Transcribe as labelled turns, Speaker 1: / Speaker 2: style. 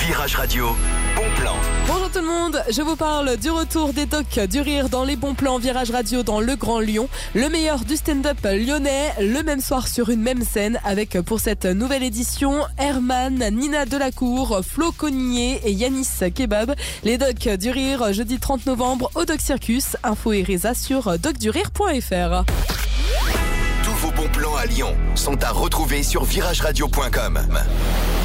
Speaker 1: Virage Radio, bon plan.
Speaker 2: Bonjour tout le monde, je vous parle du retour des Docs du Rire dans les bons plans Virage Radio dans le Grand Lyon. Le meilleur du stand-up lyonnais, le même soir sur une même scène avec pour cette nouvelle édition Herman, Nina Delacour, Flo Cognier et Yanis Kebab. Les Docs du Rire jeudi 30 novembre au Doc Circus. Info et résa sur docdurire.fr.
Speaker 1: Tous vos bons plans à Lyon sont à retrouver sur virageradio.com.